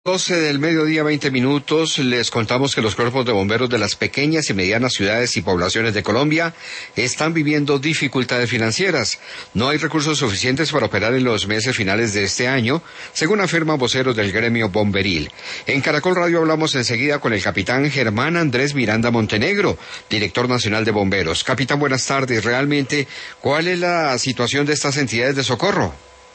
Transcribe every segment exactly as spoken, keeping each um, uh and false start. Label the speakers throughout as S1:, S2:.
S1: doce del mediodía, veinte minutos, les contamos que los cuerpos de bomberos de las pequeñas y medianas ciudades y poblaciones de Colombia están viviendo dificultades financieras. No hay recursos suficientes para operar en los meses finales de este año, según afirman voceros del gremio bomberil. En Caracol Radio hablamos enseguida con el capitán Germán Andrés Miranda Montenegro, director nacional de bomberos. Capitán, buenas tardes. Realmente, ¿cuál es la situación de estas entidades de socorro?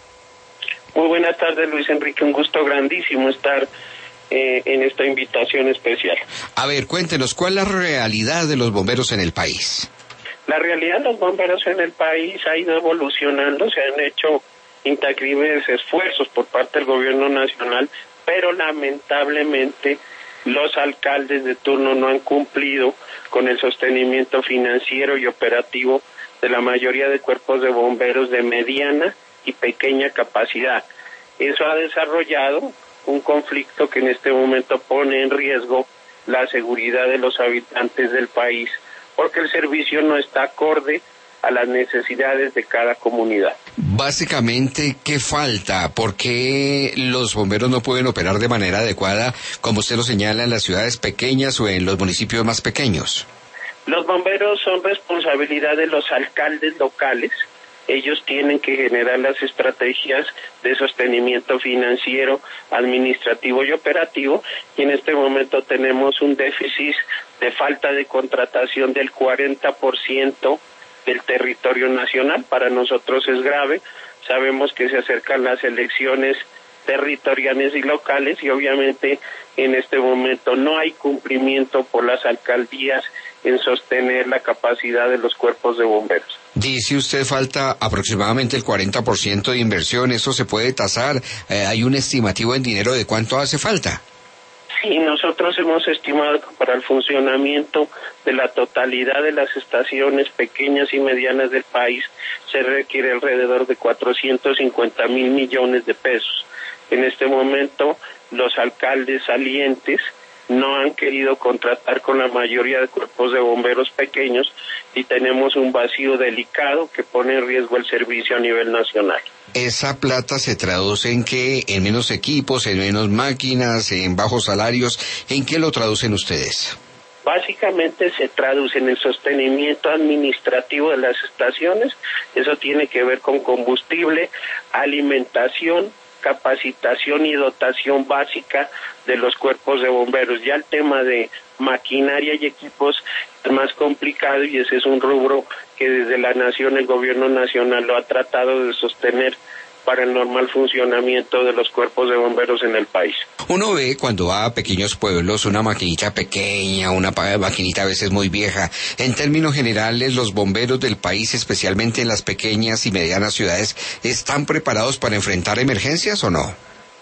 S2: Muy buenas tardes, Luis Enrique, un gusto grandísimo estar eh, en esta invitación especial.
S1: A ver, cuéntenos, ¿cuál es la realidad de los bomberos en el país?
S2: La realidad de los bomberos en el país ha ido evolucionando, se han hecho intangibles esfuerzos por parte del gobierno nacional, pero lamentablemente los alcaldes de turno no han cumplido con el sostenimiento financiero y operativo de la mayoría de cuerpos de bomberos de mediana y pequeña capacidad. Eso ha desarrollado un conflicto que en este momento pone en riesgo la seguridad de los habitantes del país, porque el servicio no está acorde a las necesidades de cada comunidad.
S1: Básicamente, ¿qué falta? ¿Por qué los bomberos no pueden operar de manera adecuada, como usted lo señala, en las ciudades pequeñas o en los municipios más pequeños?
S2: Los bomberos son responsabilidad de los alcaldes locales. Ellos tienen que generar las estrategias de sostenimiento financiero, administrativo y operativo, y en este momento tenemos un déficit de falta de contratación del cuarenta por ciento del territorio nacional. Para nosotros es grave, sabemos que se acercan las elecciones territoriales y locales y obviamente en este momento no hay cumplimiento por las alcaldías en sostener la capacidad de los cuerpos de bomberos.
S1: Dice usted falta aproximadamente el cuarenta por ciento de inversión, ¿eso se puede tasar? Eh, ¿Hay un estimativo en dinero de cuánto hace falta?
S2: Sí, nosotros hemos estimado que para el funcionamiento de la totalidad de las estaciones pequeñas y medianas del país se requiere alrededor de cuatrocientos cincuenta mil millones de pesos. En este momento los alcaldes salientes no han querido contratar con la mayoría de cuerpos de bomberos pequeños y tenemos un vacío delicado que pone en riesgo el servicio a nivel nacional.
S1: ¿Esa plata se traduce en qué? ¿En menos equipos, en menos máquinas, en bajos salarios? ¿En qué lo traducen ustedes?
S2: Básicamente se traduce en el sostenimiento administrativo de las estaciones. Eso tiene que ver con combustible, alimentación, capacitación y dotación básica de los cuerpos de bomberos. Ya el tema de maquinaria y equipos es más complicado y ese es un rubro que desde la nación, el gobierno nacional lo ha tratado de sostener para el normal funcionamiento de los cuerpos de bomberos en el país.
S1: Uno ve cuando va a pequeños pueblos una maquinita pequeña, una maquinita a veces muy vieja. En términos generales, los bomberos del país, especialmente en las pequeñas y medianas ciudades, ¿están preparados para enfrentar emergencias o no?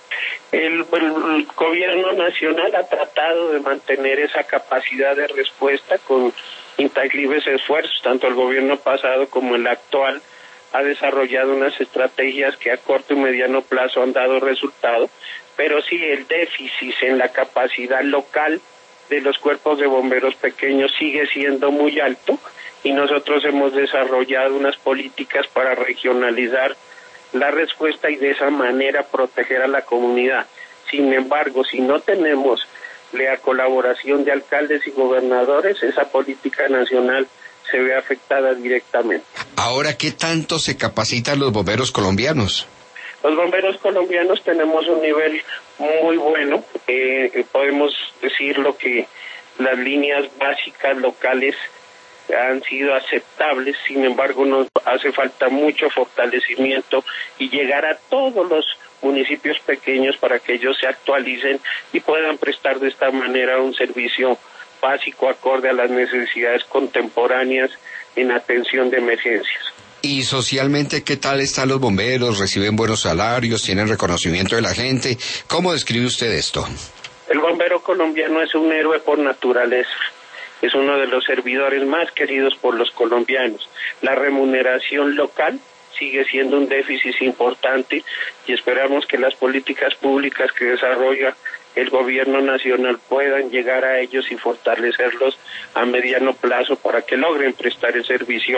S2: El, el gobierno nacional ha tratado de mantener esa capacidad de respuesta con intangibles esfuerzos, tanto el gobierno pasado como el actual ha desarrollado unas estrategias que a corto y mediano plazo han dado resultado, pero sí el déficit en la capacidad local de los cuerpos de bomberos pequeños sigue siendo muy alto y nosotros hemos desarrollado unas políticas para regionalizar la respuesta y de esa manera proteger a la comunidad. Sin embargo, si no tenemos la colaboración de alcaldes y gobernadores, esa política nacional se ve afectada directamente.
S1: Ahora, ¿qué tanto se capacitan los bomberos colombianos?
S2: Los bomberos colombianos tenemos un nivel muy bueno, eh, podemos decirlo que las líneas básicas locales han sido aceptables, sin embargo nos hace falta mucho fortalecimiento y llegar a todos los municipios pequeños para que ellos se actualicen y puedan prestar de esta manera un servicio básico acorde a las necesidades contemporáneas en atención de emergencias.
S1: ¿Y socialmente qué tal están los bomberos? ¿Reciben buenos salarios? ¿Tienen reconocimiento de la gente? ¿Cómo describe usted esto?
S2: El bombero colombiano es un héroe por naturaleza. Es uno de los servidores más queridos por los colombianos. La remuneración local sigue siendo un déficit importante y esperamos que las políticas públicas que desarrolla el gobierno nacional puedan llegar a ellos y fortalecerlos a mediano plazo para que logren prestar el servicio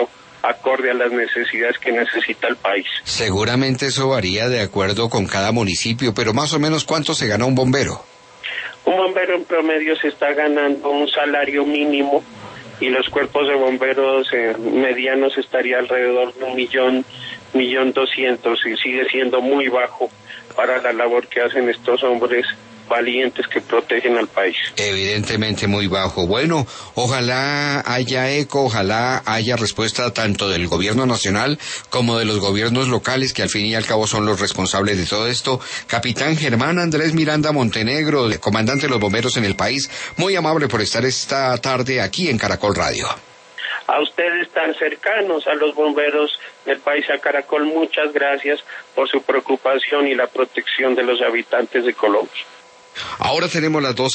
S2: acorde a las necesidades que necesita el país.
S1: Seguramente eso varía de acuerdo con cada municipio, pero más o menos ¿cuánto se gana un bombero?
S2: Un bombero en promedio se está ganando un salario mínimo y los cuerpos de bomberos eh, medianos estaría alrededor de un millón, millón doscientos, y sigue siendo muy bajo para la labor que hacen estos hombres valientes que protegen al país.
S1: Evidentemente muy bajo. Bueno, ojalá haya eco, ojalá haya respuesta tanto del gobierno nacional como de los gobiernos locales, que al fin y al cabo son los responsables de todo esto. Capitán Germán Andrés Miranda Montenegro, comandante de los bomberos en el país, muy amable por estar esta tarde aquí en Caracol Radio.
S2: A ustedes tan cercanos a los bomberos del país, a Caracol, muchas gracias por su preocupación y la protección de los habitantes de Colombia.
S1: Ahora tenemos las dos